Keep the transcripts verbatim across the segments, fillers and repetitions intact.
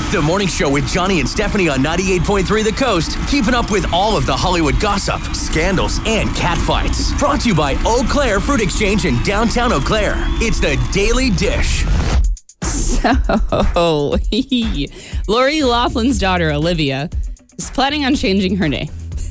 The Morning Show with Johnny and Stephanie on ninety-eight point three The Coast, keeping up with all of the Hollywood gossip, scandals, and catfights. Brought to you by Eau Claire Fruit Exchange in downtown Eau Claire. It's the Daily Dish. So, Lori Loughlin's daughter, Olivia, is planning on changing her name.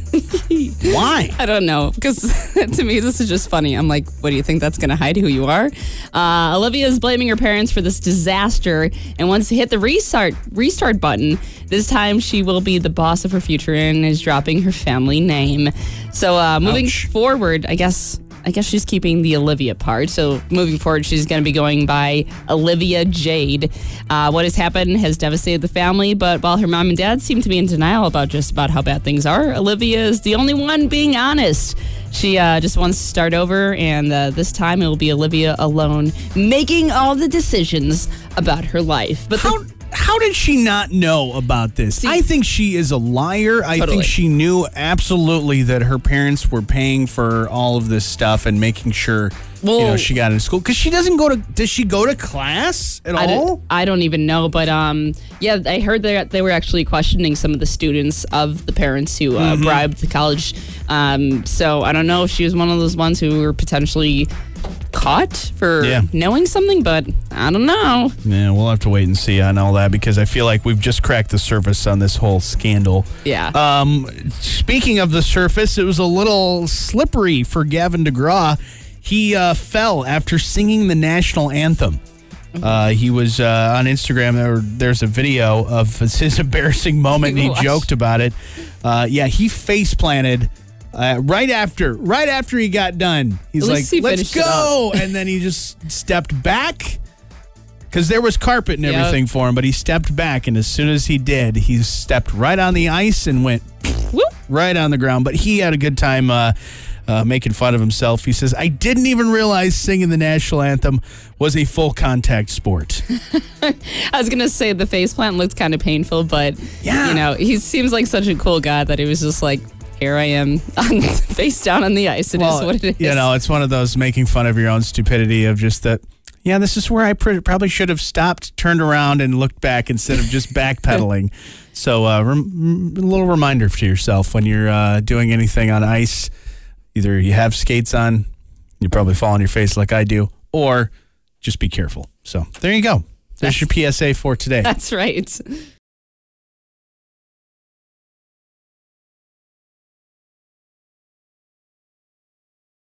Why? I don't know, because to me, this is just funny. I'm like, what do you think that's going to hide who you are? Uh, Olivia is blaming her parents for this disaster and wants to hit the restart restart button. This time, she will be the boss of her future and is dropping her family name. So uh, moving Ouch. forward, I guess... I guess she's keeping the Olivia part. So moving forward, she's going to be going by Olivia Jade. Uh, what has happened has devastated the family, but while her mom and dad seem to be in denial about just about how bad things are, Olivia is the only one being honest. She uh, just wants to start over, and uh, this time it will be Olivia alone making all the decisions about her life. But How... the- How did she not know about this? See, I think she is a liar. I Totally. think she knew absolutely that her parents were paying for all of this stuff and making sure Well- you know she got into school. Because she doesn't go to. Does she go to class at I all? don't, I don't even know, but um, yeah, I heard that they were actually questioning some of the students of the parents who uh, Mm-hmm. bribed the college. Um, so I don't know if she was one of those ones who were potentially caught for Yeah. knowing something, but I don't know. Yeah, we'll have to wait and see on all that because I feel like we've just cracked the surface on this whole scandal. Yeah. Um, speaking of the surface, it was a little slippery for Gavin DeGraw. He uh, fell after singing the national anthem. Uh, he was uh, on Instagram. There, there's a video of his embarrassing moment, and he Watch. joked about it. Uh, yeah, he face planted uh, right after, right after he got done. He's At like, least he "Let's finished it go!" And then he just stepped back because there was carpet and Yep. everything for him. But he stepped back, and as soon as he did, he stepped right on the ice and went Whoop. right on the ground. But he had a good time uh, uh, making fun of himself. He says, "I didn't even realize singing the national anthem was a full contact sport." I was going to say the faceplant looked kind of painful, but, Yeah. you know, he seems like such a cool guy that he was just like, here I am, on, face down on the ice. It is what it is. You know, it's one of those making fun of your own stupidity of just that, yeah, this is where I pr- probably should have stopped, turned around, and looked back instead of just backpedaling. So uh, rem- a little reminder to yourself when you're uh, doing anything on ice, either you have skates on, you probably fall on your face like I do, or just be careful. So there you go. There's your P S A for today. That's right.